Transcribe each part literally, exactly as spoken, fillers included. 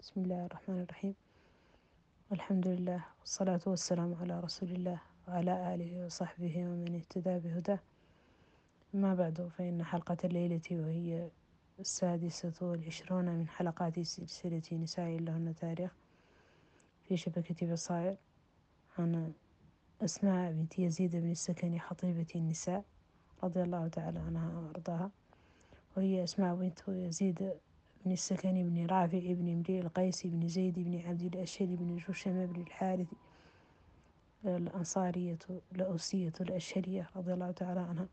بسم الله الرحمن الرحيم. والحمد لله والصلاة والسلام على رسول الله وعلى آله وصحبه ومن اهتدى بهداه. ما بعد، فإن حلقة الليلة وهي السادسة والعشرون من حلقات سلسلة نساء لهن تاريخ في شبكة بصائر عن أسماء بنت يزيد بن السكن خطيبة النساء رضي الله تعالى عنها وأرضاها، وهي أسماء بنت يزيد بن السكن بن رافع بن امرئ القيس بن زيد بن عبد الأشهر بن جشم بن الحارث الأنصارية الأوسية الأشهرية رضي الله تعالى عنها.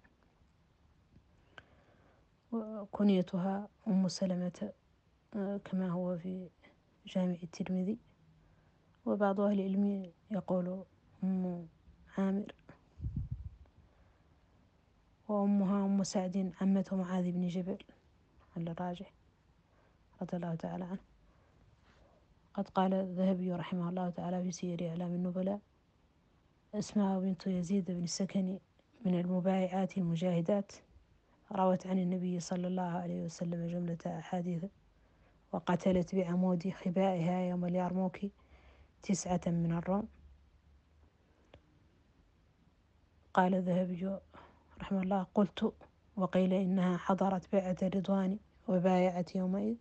وكنيتها أم سلمة كما هو في جامع الترمذي، وبعض أهل العلم يقول أم عامر، وأمها أم سعد عمة معاذ بن جبل على الراجح رضي الله تعالى عنه. قد قال الذهبي رحمه الله تعالى في سير أعلام النبلاء: أسماء بنت يزيد بن السكن من المبايعات المجاهدات، روت عن النبي صلى الله عليه وسلم جملة أحاديث، وقتلت بعمود خبائها يوم اليرموك تسعة من الروم. قال الذهبي رحمه الله: قلت وقيل إنها حضرت بيعة الرضوان وبايعت يومئذ.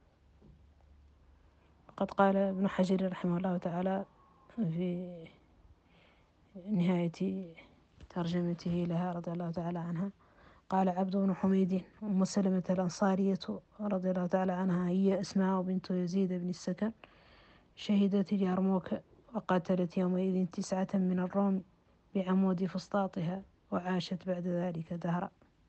قد قال ابن حجر رحمه الله تعالى في نهاية ترجمته لها رضي الله تعالى عنها، قال عبد بن حميد: أم سلمة الأنصارية رضي الله تعالى عنها هي أسماء بنت يزيد بن السكن، شهدت اليرموك وقاتلت يومئذ تسعة من الروم بعمود فسطاطها، وعاشت بعد ذلك دهرا.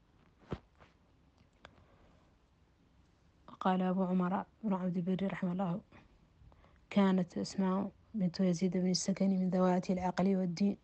قال أبو عمر بن عبد البر رحمه الله: كانت أسماء بنت يزيد بن السكن من ذوات العقل والدين.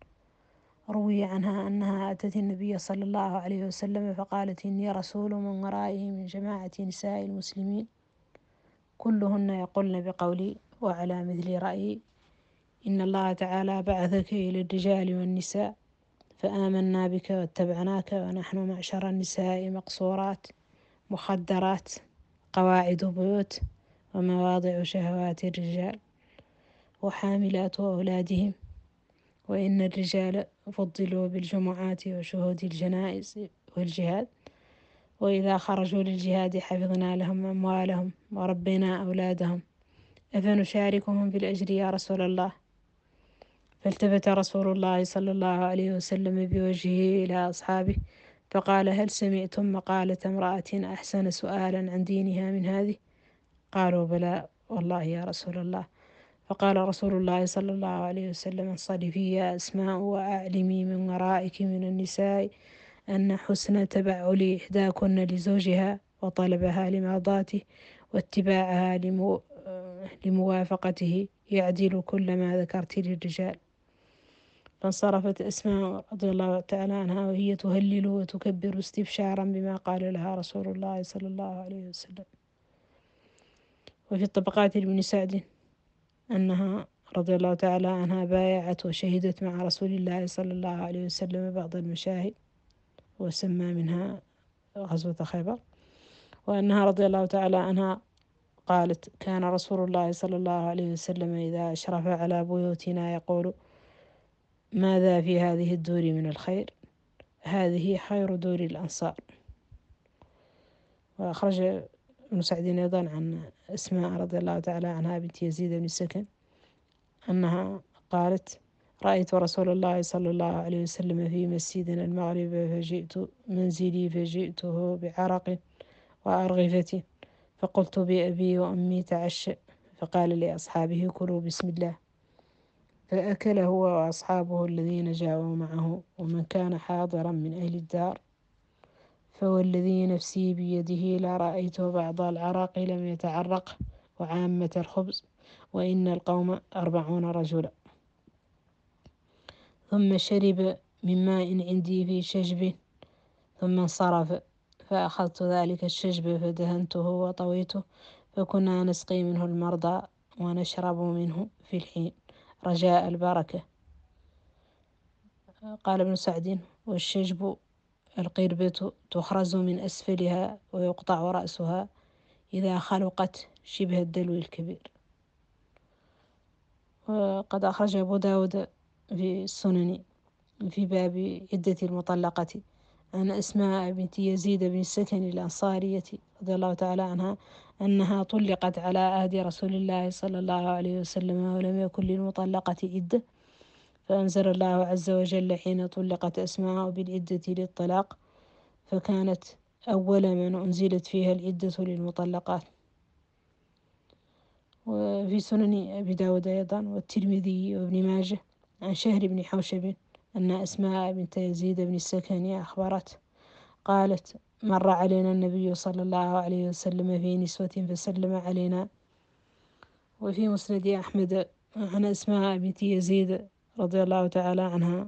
روي عنها أنها أتت النبي صلى الله عليه وسلم فقالت: إني رسول من ورائه من جماعة نساء المسلمين، كلهن يقولن بقولي وعلى مثل رأيي، إن الله تعالى بعثك إلى الرجال والنساء، فآمنا بك واتبعناك، ونحن معشر النساء مقصورات مخدرات قواعد بيوت ومواضع شهوات الرجال وحاملات أولادهم، وإن الرجال فضلوا بالجمعات وشهود الجنائز والجهاد، وإذا خرجوا للجهاد حفظنا لهم أموالهم وربنا أولادهم، أفنشاركهم في الأجر يا رسول الله؟ فالتفت رسول الله صلى الله عليه وسلم بوجهه إلى أصحابه فقال: هل سمعتم مقالة امرأة أحسن سؤالا عن دينها من هذه؟ قالوا: بلى والله يا رسول الله. فقال رسول الله صلى الله عليه وسلم: انصرفي يا أسماء وأعلمي من ورائك من النساء أن حسن تبعل إحداكن لزوجها وطلبها لمرضاته واتباعها لمو... لموافقته يعدل كل ما ذكرت للرجال. فانصرفت أسماء رضي الله تعالى عنها وهي تهلل وتكبر استبشارا بما قال لها رسول الله صلى الله عليه وسلم. وفي الطبقات لابن سعد أنها رضي الله تعالى عنها بايعت وشهدت مع رسول الله صلى الله عليه وسلم بعض المشاهد، وسمى منها غزوة خيبر. وأنها رضي الله تعالى عنها قالت: كان رسول الله صلى الله عليه وسلم إذا أشرف على بيوتنا يقول: ماذا في هذه الدور من الخير؟ هذه خير دور الأنصار. وأخرج ابن سعد أيضا عن أسماء رضي الله تعالى عنها بنت يزيد بن السكن أنها قالت: رأيت رسول الله صلى الله عليه وسلم في مسجدنا المغرب، فجئت منزلي فجئته بعرق وأرغفة، فقلت: بأبي وأمي تعشى. فقال لأصحابه: كلوا بسم الله. فأكل هو وأصحابه الذين جاءوا معه ومن كان حاضرا من أهل الدار، فوالذي نفسي بيده لرأيت بعض العرق لم يتعرق وعامة الخبز، وإن القوم أربعون رجلا. ثم شرب من ماء عندي في شجب ثم انصرف، فأخذت ذلك الشجب فدهنته وطويته، فكنا نسقي منه المرضى ونشرب منه في الحين رجاء البركة. قال ابن سعد: والشجب القربة تخرز من أسفلها ويقطع رأسها إذا خلقت شبه الدلو الكبير. وقد أخرج أبو داود في السنن في باب عدة المطلقة عن أسماء بنت يزيد بن السكن الأنصارية رضي الله تعالى عنها أنها طلقت على عهد رسول الله صلى الله عليه وسلم ولم يكن للمطلقة عدة، فأنزل الله عز وجل حين طلقت أسماء بالعدة للطلاق، فكانت أول من أنزلت فيها العدة للمطلقات. وفي سنن أبي داود أيضا والترمذي وابن ماجه عن شهر بن حوشب أن أسماء بنت يزيد بن السكني أخبرت قالت: مر علينا النبي صلى الله عليه وسلم في نسوة فسلم علينا. وفي مسند أحمد عن أسماء بنت يزيد رضي الله تعالى عنها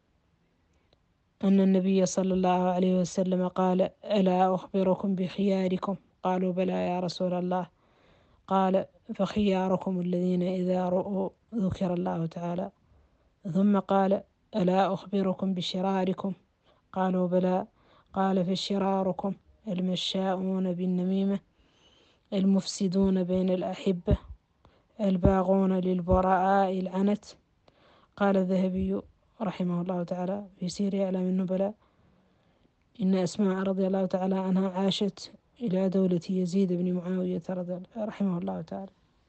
أن النبي صلى الله عليه وسلم قال: ألا أخبركم بخياركم؟ قالوا: بلى يا رسول الله. قال: فخياركم الذين إذا رؤوا ذكر الله تعالى. ثم قال: ألا أخبركم بشراركم؟ قالوا: بلى. قال: فشراركم المشاؤون بالنميمة، المفسدون بين الأحبة، الباغون للبراء العنت. قال الذهبي رحمه الله تعالى في سير أعلام النبلاء: إن أسماء رضي الله تعالى عنها عاشت إلى دولة يزيد بن معاوية رضي رحمه الله تعالى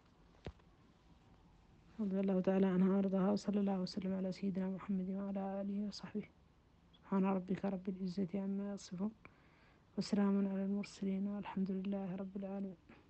رضي الله تعالى عنها وارضاها، وصلى الله وسلم على سيدنا محمد وعلى آله وصحبه. سبحان ربك رب العزة عما يصفون، وسلام على المرسلين، والحمد لله رب العالمين.